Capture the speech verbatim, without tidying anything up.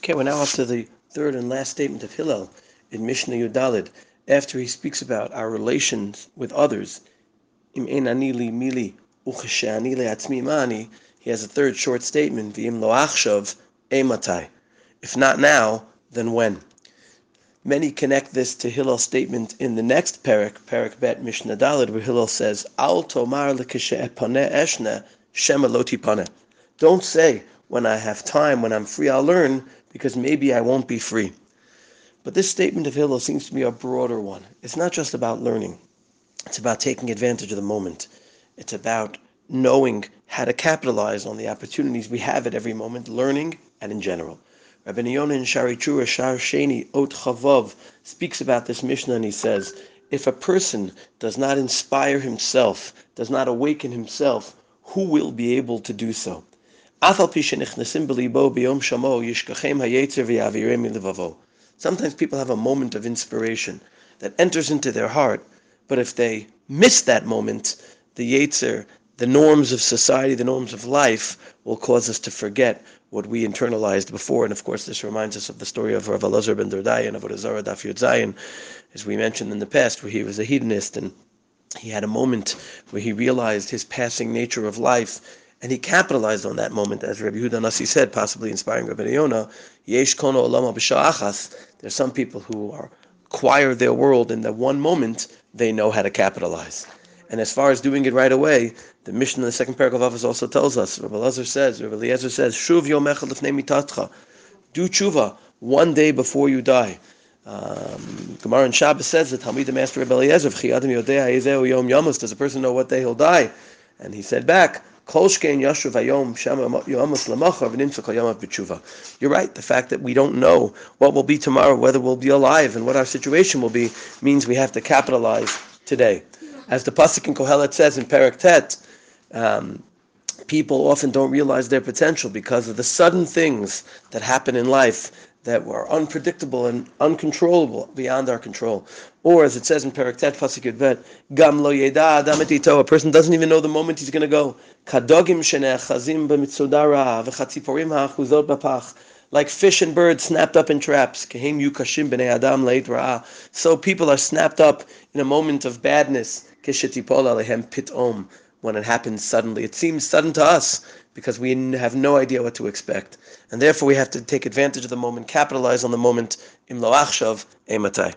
Okay, we're now up to the third and last statement of Hillel in Mishnah Yudalid, after he speaks about our relations with others. Im ein ani li mili ucheshani le'atzmi mani. He has a third short statement. V'im lo achshav ematai. If not now, then when? Many connect this to Hillel's statement in the next parak, parak bet Mishnah Dalid, where Hillel says, "Al tomar lekeshe epaneh eshna shema lo tipaneh." Don't say, when I have time, when I'm free, I'll learn, because maybe I won't be free. But this statement of Hillel seems to be a broader one. It's not just about learning. It's about taking advantage of the moment. It's about knowing how to capitalize on the opportunities we have at every moment, learning and in general. Rabbi Yonah in Shari Trura, Shar Sheni, Ot Chavav, speaks about this Mishnah, and he says, if a person does not inspire himself, does not awaken himself, who will be able to do so? Sometimes people have a moment of inspiration that enters into their heart, but if they miss that moment, the Yetzer, the norms of society, the norms of life, will cause us to forget what we internalized before. And of course, this reminds us of the story of Rav Elazar ben Dordai and Avodah Zarah Daf Yud Zayin, as we mentioned in the past, where he was a hedonist and he had a moment where he realized his passing nature of life, and he capitalized on that moment, as Rabbi Yehuda Nasi said, possibly inspiring Rabbi Yonah. Yesh kono olama b'sha'achas. There's some people who are acquire their world in that one moment they know how to capitalize. And as far as doing it right away, the Mishnah in the second paragraph of Avos also tells us, Rabbi Elazar says, Rabbi Eliezer says, Shuv yomecha lefnei mitatcha. Do tshuva one day before you die. Um, Gemara in Shabbos says that Talmid the Master Rabbi Eliezer, V'chi yodea ha'ezeu yom yamus. Does a person know what day he'll die? And he said back, You're right. The fact that we don't know what will be tomorrow, whether we'll be alive, and what our situation will be, means we have to capitalize today. As the pasuk in Kohelet says in Perek Tet, um, people often don't realize their potential because of the sudden things that happen in life that were unpredictable and uncontrollable, beyond our control. Or, as it says in Perek Tet, pasuk Yud Bet, Gam lo yeda adam et ito, a person doesn't even know the moment he's going to go. Kadogim shene'achazim b'mitzodara v'chatziporim ha'achuzot b'pach. Like fish and birds snapped up in traps. Kehem yukashim b'nei adam leit ra'ah. So people are snapped up in a moment of badness. Keshetipol alehem pitom. When it happens suddenly. It seems sudden to us because we have no idea what to expect. And therefore we have to take advantage of the moment, capitalize on the moment. Im lo achshav ematai.